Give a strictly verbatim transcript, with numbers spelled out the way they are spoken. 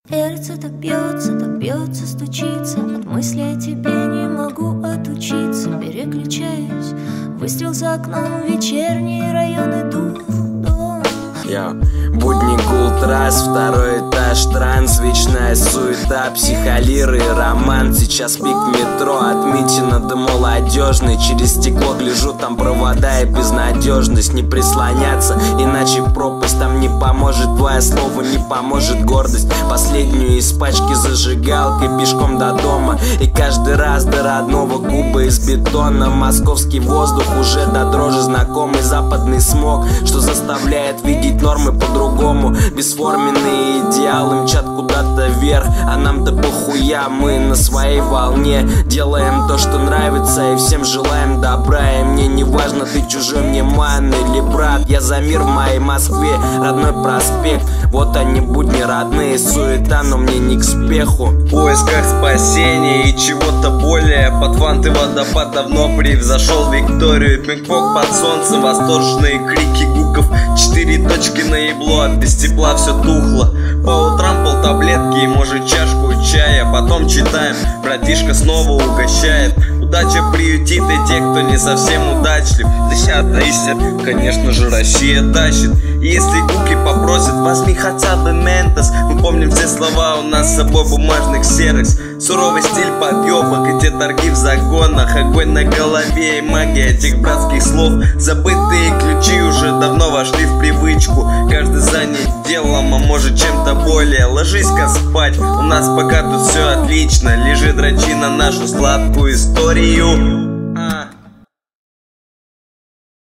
Сердце так бьется, так бьется, стучится. От мысли о тебе не могу отучиться. Переключаюсь, выстрел за окном, вечерние районы, дух дома. Я будни гул трасс, второй этаж, транс, вечная суета, психолиры и роман. Сейчас пик метро, отмечено до молодежный. Через стекло гляжу, там провода и безнадежность. Не прислоняться, иначе пропасть. Там не поможет твое слово, не поможет гордость. Последнюю из пачки зажигалкой пешком до дома. И каждый раз до родного куба из бетона. Московский воздух уже до дрожи знакомый. Западный смог, что заставляет видеть нормы по-другому. Бесформенные идеалы мчат куда-то вверх, а нам-то похуя, мы на своей волне. Делаем то, что нравится, и всем желаем добра. И мне не важно, ты чужой мне ман или брат. Я за мир в моей Москве, родной проспект. Вот они будни родные, суета, но мне не к спеху. В поисках спасения и чего-то более. Под фанты водопад давно превзошел Викторию. Пинг-понг под солнцем, восторженные крики гуков. Четыре точки на ебло, от без тепла все тухло. По утрам полтаблетки и может чашку чая. Потом читаем, братишка снова угощает. Удача приютит и тех, кто не совсем удачлив. Десятый, конечно же, Россия тащит. Если гуки попросят, возьми хотя бы ментос. Мы помним все слова, у нас с собой бумажных ксерокс. Суровый стиль подъебок и те торги в загонах. Огонь на голове и магия этих братских слов. Забытые ключи уже давно вошли в привычку. Каждый занят делом, а может чем-то более. Ложись-ка спать, у нас пока тут все отлично. Лежи, дрочи на нашу сладкую историю.